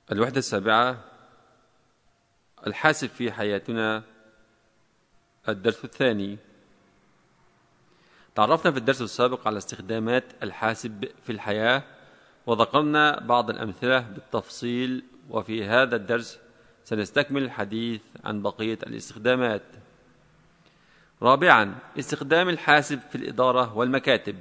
الوحدة السابعة: الحاسب في حياتنا. الدرس الثاني. تعرفنا في الدرس السابق على استخدامات الحاسب في الحياة، وذكرنا بعض الأمثلة بالتفصيل، وفي هذا الدرس سنستكمل الحديث عن بقية الاستخدامات. رابعا: استخدام الحاسب في الإدارة والمكاتب.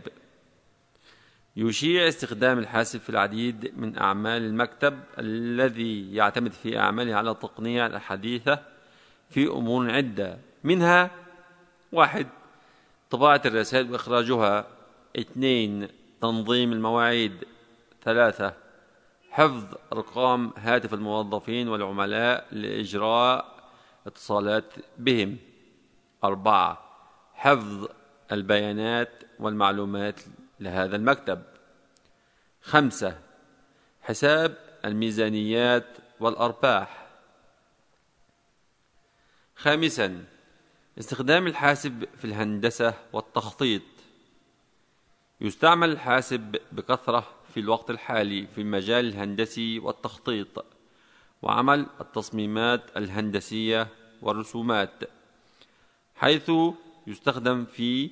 يشيع استخدام الحاسب في العديد من أعمال المكتب الذي يعتمد في أعماله على التقنية الحديثة في أمور عدة، منها: 1. طباعة الرسائل وإخراجها. 2. تنظيم المواعيد. 3. حفظ أرقام هاتف الموظفين والعملاء لإجراء اتصالات بهم. 4. حفظ البيانات والمعلومات لهذا المكتب. 5. حساب الميزانيات والأرباح. 5. استخدام الحاسب في الهندسة والتخطيط. يستعمل الحاسب بكثرة في الوقت الحالي في المجال الهندسي والتخطيط وعمل التصميمات الهندسية والرسومات، حيث يستخدم في: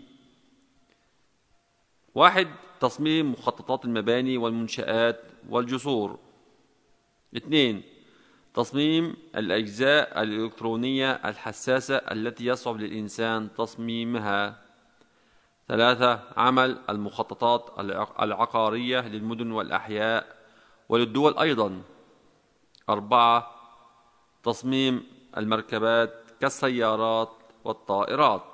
1. تصميم مخططات المباني والمنشآت والجسور. 2. تصميم الأجزاء الإلكترونية الحساسة التي يصعب للإنسان تصميمها. 3. عمل المخططات العقارية للمدن والأحياء وللدول أيضا. 4. تصميم المركبات كالسيارات والطائرات.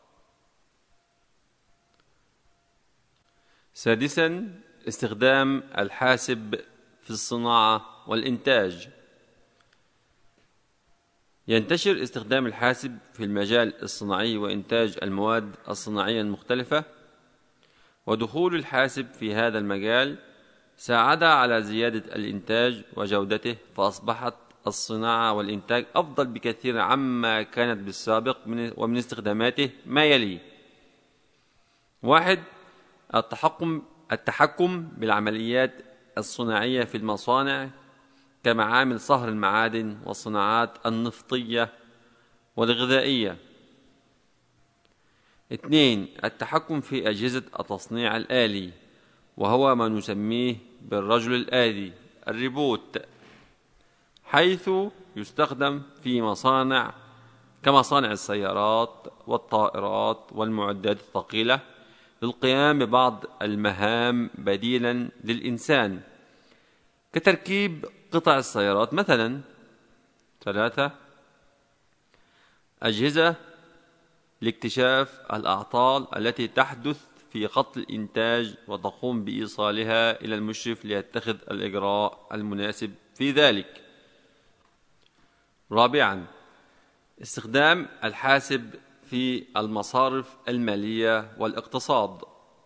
6. استخدام الحاسب في الصناعة والإنتاج. ينتشر استخدام الحاسب في المجال الصناعي وإنتاج المواد الصناعية المختلفة، ودخول الحاسب في هذا المجال ساعد على زيادة الإنتاج وجودته، فأصبحت الصناعة والإنتاج أفضل بكثير عما كانت بالسابق. ومن استخداماته ما يلي: 1. التحكم بالعمليات الصناعية في المصانع كمعامل صهر المعادن والصناعات النفطية والغذائية. 2. التحكم في أجهزة التصنيع الآلي، وهو ما نسميه بالرجل الآلي الريبوت، حيث يستخدم في مصانع كمصانع السيارات والطائرات والمعدات الثقيلة للقيام ببعض المهام بديلا للإنسان، كتركيب قطع السيارات مثلا. 3. أجهزة لاكتشاف الأعطال التي تحدث في خط الإنتاج وتقوم بإيصالها إلى المشرف ليتخذ الإجراء المناسب في ذلك. 4. استخدام الحاسب في المصارف المالية والاقتصاد.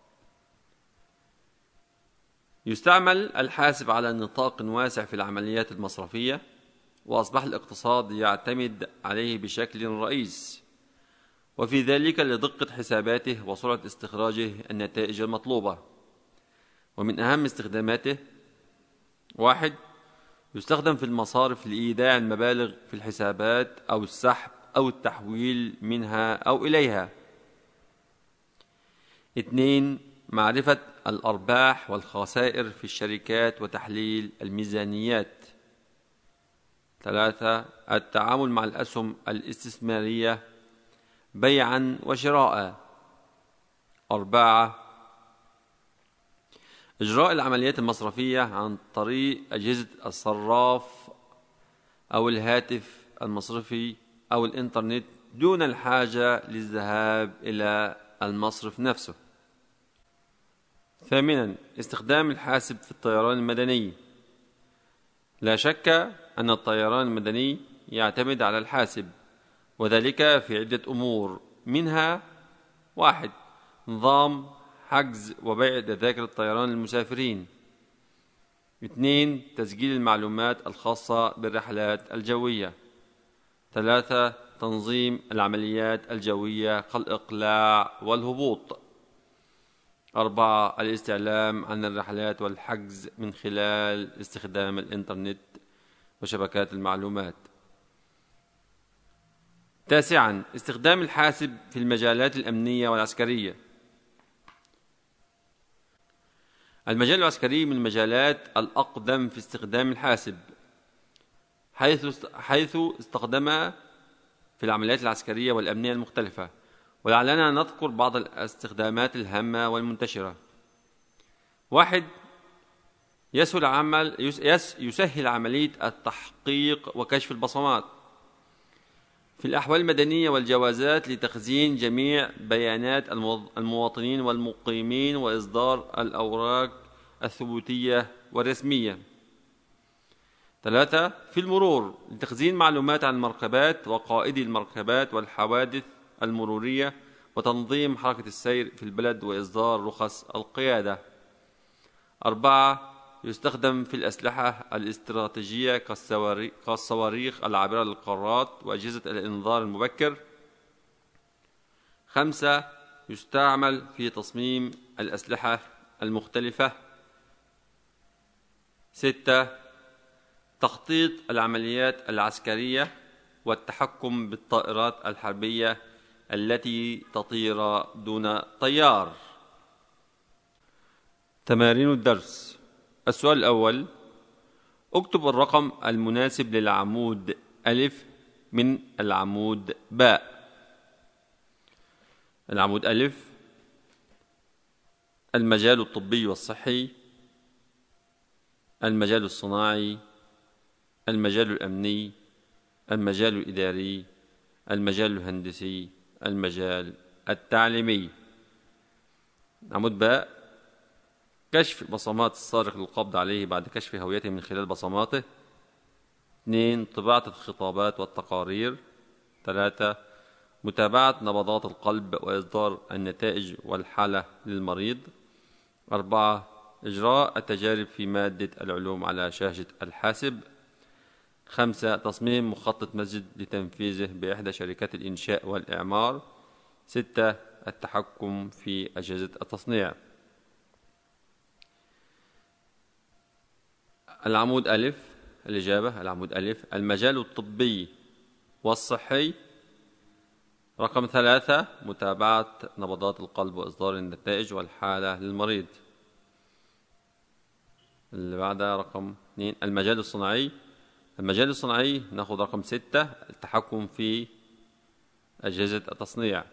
يستعمل الحاسب على نطاق واسع في العمليات المصرفية، وأصبح الاقتصاد يعتمد عليه بشكل رئيس، وفي ذلك لدقة حساباته وسرعة استخراجه النتائج المطلوبة. ومن أهم استخداماته: 1. يستخدم في المصارف لإيداع المبالغ في الحسابات أو السحب أو التحويل منها أو إليها. 2. معرفة الأرباح والخسائر في الشركات وتحليل الميزانيات. 3. التعامل مع الأسهم الاستثمارية بيعا وشراء. 4. إجراء العمليات المصرفية عن طريق أجهزة الصراف أو الهاتف المصرفي أو الإنترنت دون الحاجة للذهاب إلى المصرف نفسه. 8. استخدام الحاسب في الطيران المدني. لا شك أن الطيران المدني يعتمد على الحاسب، وذلك في عدة أمور، منها: 1. نظام حجز وبيع تذاكر الطيران للمسافرين. 2. تسجيل المعلومات الخاصة بالرحلات الجوية. 3. تنظيم العمليات الجوية كالإقلاع والهبوط. 4. الاستعلام عن الرحلات والحجز من خلال استخدام الإنترنت وشبكات المعلومات. تاسعا، استخدام الحاسب في المجالات الأمنية والعسكرية. المجال العسكري من المجالات الأقدم في استخدام الحاسب، حيث استخدم في العمليات العسكرية والأمنية المختلفة، ولعلنا نذكر بعض الاستخدامات الهامة والمنتشرة. 1. يسهل عملية التحقيق وكشف البصمات في الأحوال المدنية والجوازات لتخزين جميع بيانات المواطنين والمقيمين وإصدار الأوراق الثبوتية والرسمية. 3. في المرور لتخزين معلومات عن المركبات وقائدي المركبات والحوادث المرورية وتنظيم حركة السير في البلد وإصدار رخص القيادة. 4. يستخدم في الأسلحة الاستراتيجية كالصواريخ العابرة للقارات وأجهزة الإنذار المبكر. 5. يستعمل في تصميم الأسلحة المختلفة. 6. تخطيط العمليات العسكرية والتحكم بالطائرات الحربية التي تطير دون طيار. تمارين الدرس. السؤال الأول: اكتب الرقم المناسب للعمود ألف من العمود باء. العمود ألف: المجال الطبي والصحي، المجال الصناعي، المجال الأمني، المجال الإداري، المجال الهندسي، المجال التعليمي. عمود باء: كشف بصمات السارق للقبض عليه بعد كشف هويته من خلال بصماته. 2. طباعة الخطابات والتقارير. 3. متابعة نبضات القلب وإصدار النتائج والحالة للمريض. 4. إجراء التجارب في مادة العلوم على شاشة الحاسب. 5. تصميم مخطط مسجد لتنفيذه بإحدى شركات الإنشاء والإعمار. 6. التحكم في أجهزة التصنيع. العمود ألف. الإجابة: العمود ألف المجال الطبي والصحي. رقم 3 متابعة نبضات القلب وإصدار النتائج والحالة للمريض. اللي بعدها رقم 2 المجال الصناعي. المجال الصناعي ناخد رقم 6 التحكم في أجهزة التصنيع.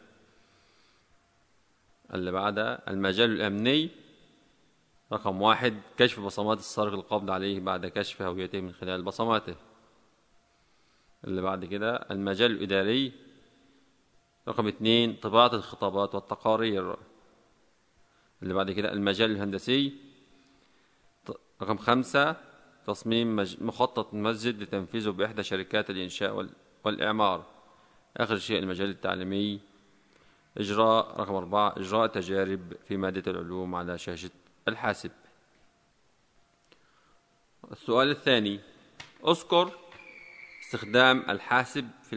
اللي بعدها المجال الأمني. رقم 1 كشف بصمات السارق القبض عليه بعد كشف هويته من خلال بصماته. اللي بعد كده المجال الإداري. رقم 2 طباعة الخطابات والتقارير. اللي بعد كده المجال الهندسي. رقم 5 تصميم مخطط مسجد لتنفيذه بإحدى شركات الإنشاء والإعمار. آخر شيء المجال التعليمي. رقم 4 إجراء تجارب في مادة العلوم على شاشة الحاسب. السؤال الثاني: اذكر استخدام الحاسب في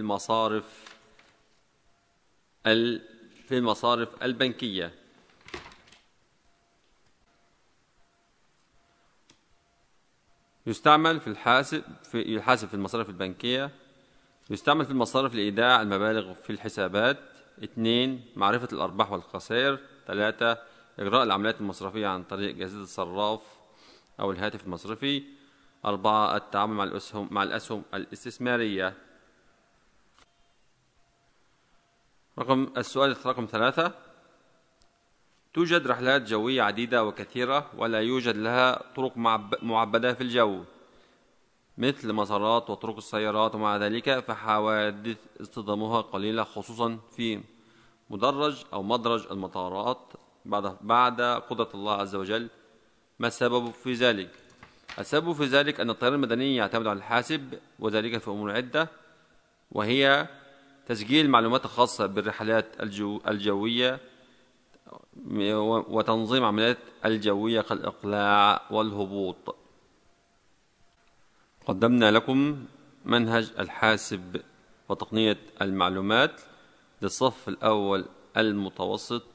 المصارف البنكية. يستعمل في الحاسب في المصارف البنكية. يستعمل في المصارف لإيداع المبالغ في الحسابات. 2 معرفة الأرباح والخسائر. 3 إجراء العمليات المصرفية عن طريق جهاز الصراف أو الهاتف المصرفي. 4 التعامل مع الأسهم الاستثمارية. السؤال رقم 3: توجد رحلات جوية عديدة وكثيرة ولا يوجد لها طرق معبدة في الجو مثل مسارات وطرق السيارات، ومع ذلك فحوادث اصطدامها قليلة خصوصا في مدرج أو مدرج المطارات بعد قدرة الله عز وجل. ما السبب في ذلك؟ السبب في ذلك أن الطيران المدني يعتمد على الحاسب، وذلك في أمور عدة، وهي تسجيل المعلومات الخاصة بالرحلات الجوية وتنظيم عمليات الجوية كالإقلاع والهبوط. قدمنا لكم منهج الحاسب وتقنية المعلومات للصف الأول المتوسط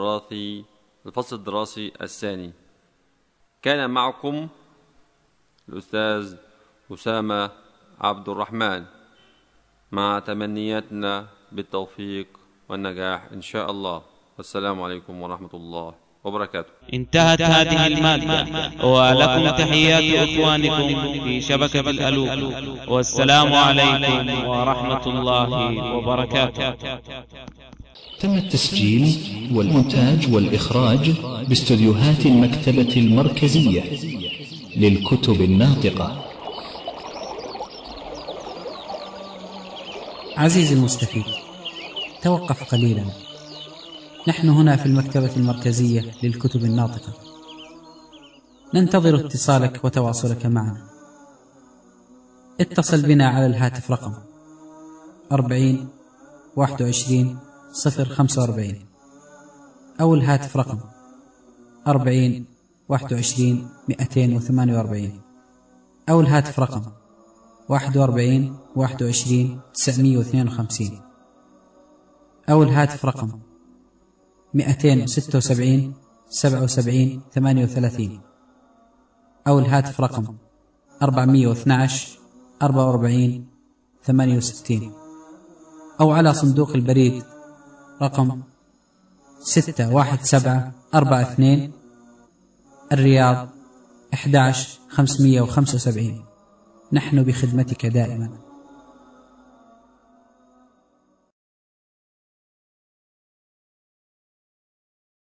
الفصل الدراسي الثاني. كان معكم الأستاذ أسامة عبد الرحمن، مع تمنياتنا بالتوفيق والنجاح إن شاء الله. والسلام عليكم ورحمة الله وبركاته. انتهت هذه المادة، ولكم تحيات إخوانكم في شبكة الألوف، والسلام عليكم ورحمة الله وبركاته. تم التسجيل والمونتاج والإخراج باستوديوهات المكتبة المركزية للكتب الناطقة. عزيزي المستفيد، توقف قليلا. نحن هنا في المكتبة المركزية للكتب الناطقة، ننتظر اتصالك وتواصلك معنا. اتصل بنا على الهاتف رقم 40 21 045 أو الهاتف رقم 40 21 248 أو الهاتف رقم 41 21 952 أو الهاتف رقم 276 77 38 أو الهاتف رقم 412 44 68 أو على صندوق البريد رقم 61742 الرياض 11575. نحن بخدمتك دائما.